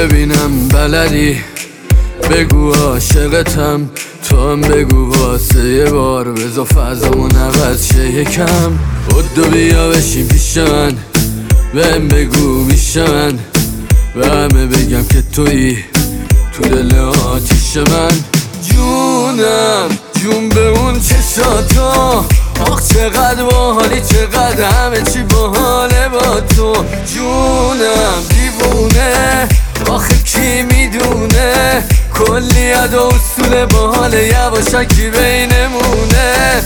ببینم بلدی بگو عاشقتم، تو هم بگو واسه یه بار بذار فضامون عوض شه یکم. بدو بیا بشین پیش من، بهم بگو میشه من به همه بگم که تویی تو دل آتیش من. جونم جون به اون چشاتا، آخ چقدر باحالی چقدر همه چی باحاله با تو. جونم دیوونه آخه کی میدونه، کلی عد و اصول باحاله یواشکی بینمونه.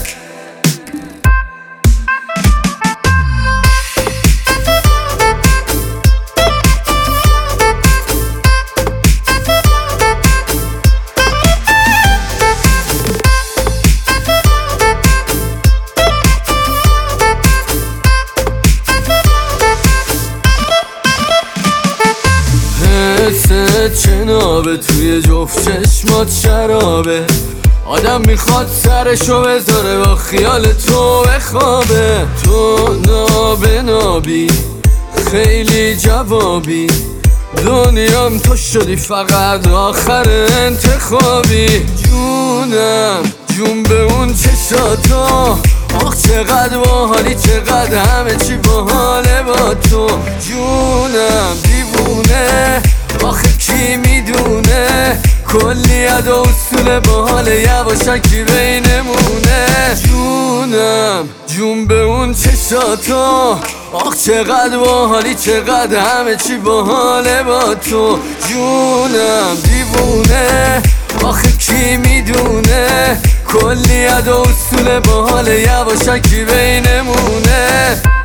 چنابه توی جفت چشمات شرابه، آدم میخواد سرشو بذاره با خیال تو بخوابه. تو نابه نابی خیلی جوابی، دنیام تو شدی فقط آخر انتخابی. جونم جون به اون چشاتا، آخ چقدر باحالی چقدر همه چی باحاله با تو. جونم دیوونه آخه کی میدونه، کلی عد و اصول باحاله یواشکی بینمونه. جونم جون به اون چشاتا، آخ چقدر باحالی چقدر همه چی باحاله با تو. جونم دیوونه آخه کی میدونه، کلی عد و اصول باحاله یواشکی بینمونه.